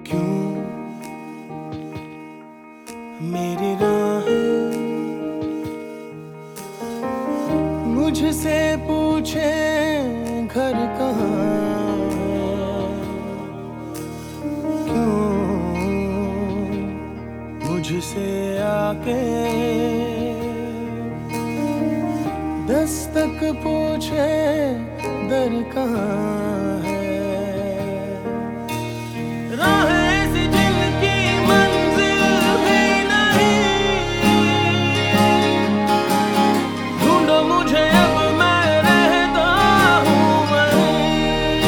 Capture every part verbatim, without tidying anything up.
क्यों मेरी राहें मुझसे पूछे घर कहाँ है? क्यों मुझसे आके दस्तक पूछे दर कहाँ है? राहें ऐसी जिनकी मंजिल भी नहीं, ढूंढो मुझे अब मैं रहता हूँ वहीं।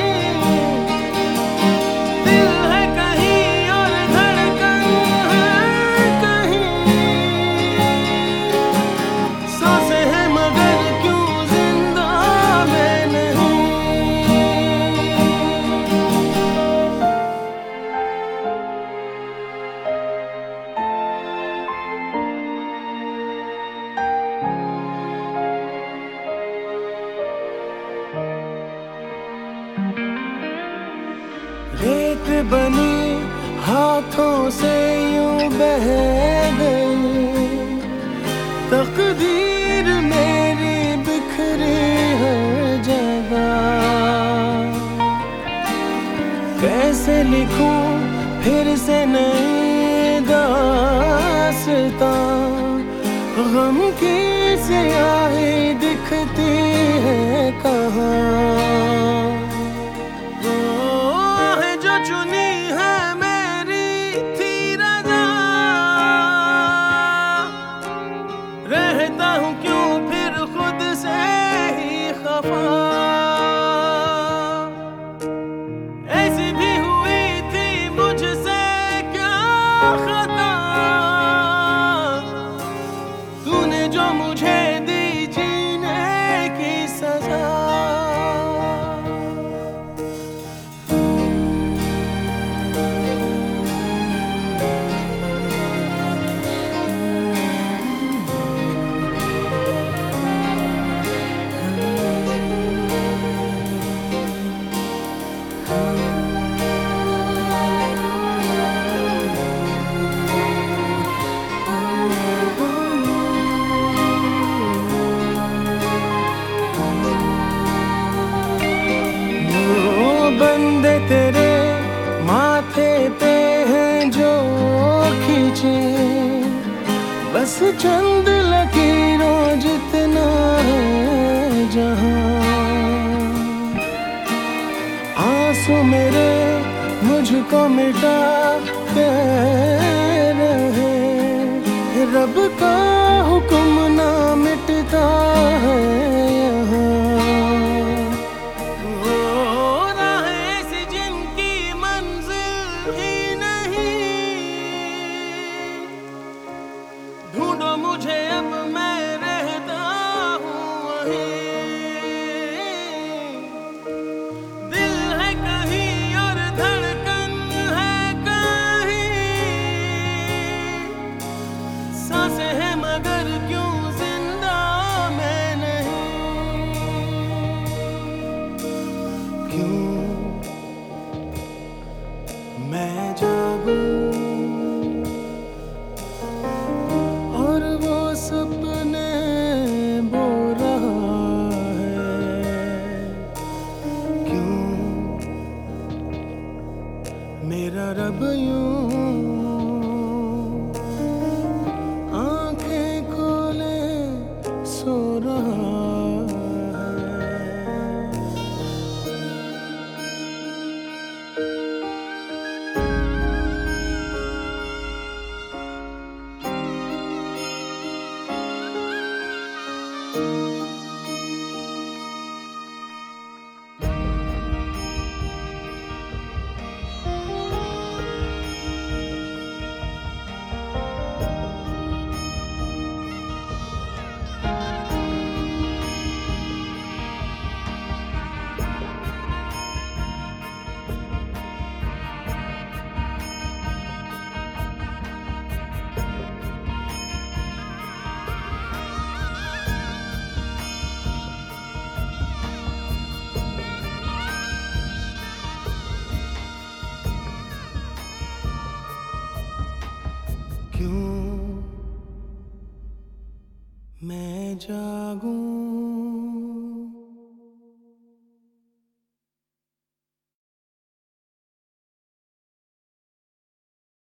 दिल है कहीं और धड़कन है कहीं, सांसें हैं मगर क्यों जिंदा मैं नहीं। रेत बनी हाथों से यूं बह गई, तकदीर मेरी बिखरी हर जगह। कैसे लिखूं फिर से नई दास्तां, गम की स्याही दिखती है कहाँ? जो चुनी है मेरी थी रज़ा, रहता हूँ क्यों फिर खुद से ही खफा। ऐसी भी हुई थी मुझसे क्या खता, तूने जो मुझे दी जीने की सजा। बंदे तेरे माथे पे हैं जो खींचे, बस चंद लकीरों जितना है जहां। आंसू मेरे मुझको मिटा के रहे, रब का हुक्म ना मिटता है यहाँ। ढूंढो मुझे अब मैं रहता हूँ वहीं। दिल है कहीं और धड़कन है कहीं, सांसें हैं मगर क्यों जिंदा मैं नहीं। क्यों मैं जागूं और वो सपने बो रहा है? क्यों मेरा रब यूं आंखें खोले सो रहा है? क्यों मैं जागूं।